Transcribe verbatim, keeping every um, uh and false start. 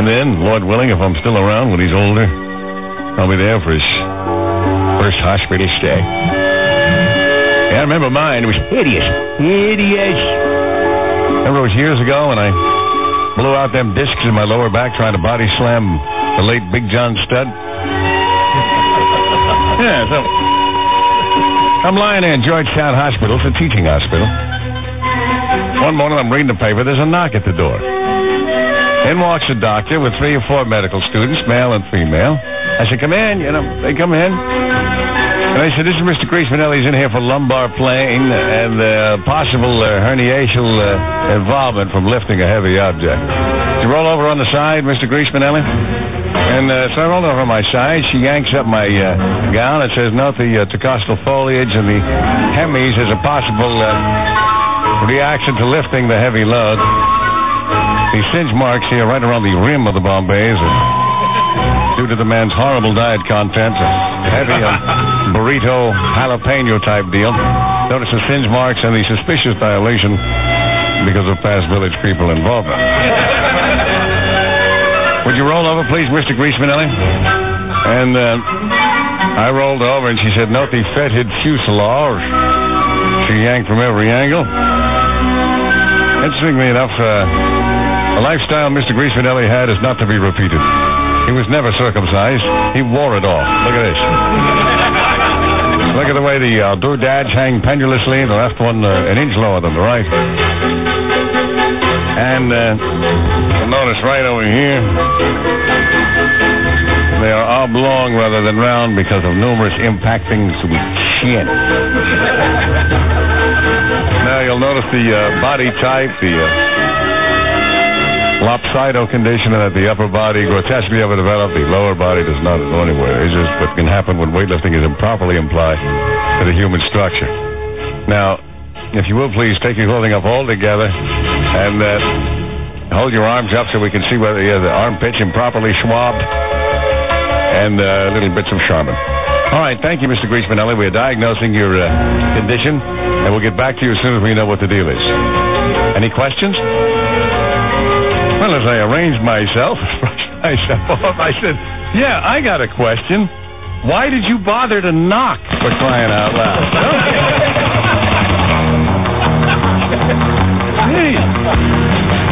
And then, Lord willing, if I'm still around when he's older, I'll be there for his first hospital stay. Yeah, I remember mine. It was hideous. Hideous. Remember it was years ago when I blew out them discs in my lower back trying to body slam the late Big John Studd? Yeah, so I'm lying there in Georgetown Hospital. It's a teaching hospital. One morning I'm reading the paper. There's a knock at the door. In walks a doctor with three or four medical students, male and female. I said, come in. You know, they come in. And I said, this is Mister Griesmanelli. He's in here for lumbar plane and uh, possible uh, herniation uh, involvement from lifting a heavy object. Did you roll over on the side, Mister Griesmanelli? And uh, so I rolled over on my side. She yanks up my uh, gown and says, note the uh, intercostal foliage and the hemis as a possible uh, reaction to lifting the heavy load. The singe marks here right around the rim of the Bombays are due to the man's horrible diet content, a heavy um, burrito jalapeno type deal. Notice the singe marks and the suspicious dilation because of past village people involvement. Would you roll over, please, Mister Griesmanelli? And uh, I rolled over, and she said, note the fetid fuselage. She yanked from every angle. Interestingly enough, uh, the lifestyle Mister Griesmanelli had is not to be repeated. He was never circumcised. He wore it off. Look at this. Look at the way the uh, doodads hang pendulously. The left one uh, an inch lower than the right. And uh, notice right over here, they are oblong rather than round because of numerous impactings to the chin. Now you'll notice the uh, body type, the uh, lopsidal condition that the upper body grotesquely overdeveloped, the lower body does not go anywhere. It's just what can happen when weightlifting is improperly applied to the human structure. Now, if you will, please take your clothing up all together and uh, hold your arms up so we can see whether uh, the armpits improperly swabbed and uh, little bits of Charmin. All right, thank you, Mister Griesmanelli. We are diagnosing your uh, condition, and we'll get back to you as soon as we know what the deal is. Any questions? Well, as I arranged myself, myself off, I said, yeah, I got a question. Why did you bother to knock, for crying out loud? Hey.